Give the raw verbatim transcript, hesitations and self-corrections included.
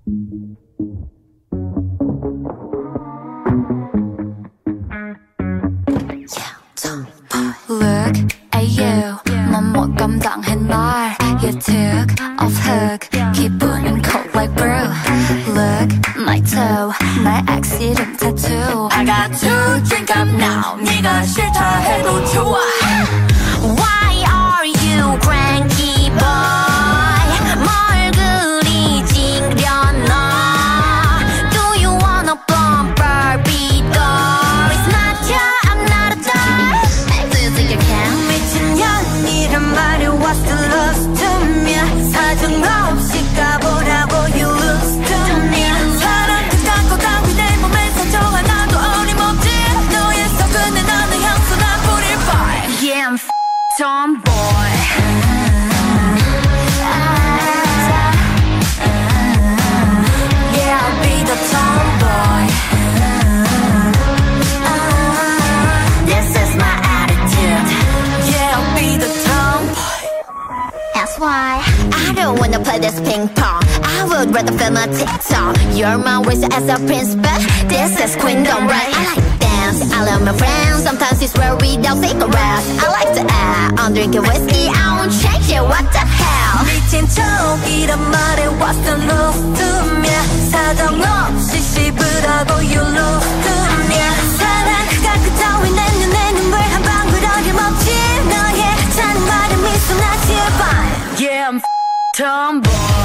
Look at you, 넌 못 감당해 날. You took off hook, 기분은 cold like brew. Look, my toe, 날 X 이름 tattoo. I got to drink up now, 네가 싫다 해도 좋아. Why are you cranky boy? 뭘 그리 찡그려놔? Do you wanna bump Barbie doll? It's not you, I'm not a doll. Do you think you can? 미친년이란 말이 what's the love to me? 사정없이 가보라고 you lose to me. 사랑 그딴 거 따위 내 몸에 상처 하나도 어림없지. 너의 속은내 나는 향수 난 뿌릴 fire. Yeah, I'm f***ing tomboy. Yeah, I'll be the tomboy. This is my attitude. Yeah, I'll be the tomboy. That's why I don't wanna play this ping pong. I would rather film a TikTok. You're my wizard as a prince, but this is queendom, right? I like to dance, I love my friends. Sometimes it's where we don't cigarettes. I like to act, I'm drinking whiskey. I won't change it, what the hell? 미친 척이란 말에 what's the love to me? 사정없이 씹으라고 you lose to me. 사랑 그가 그 따위 내 눈에 눈물 한 방울 어림없지. 너의 하찮은 말에 미소 나 제발. Yeah, I'm f***ing tomboy.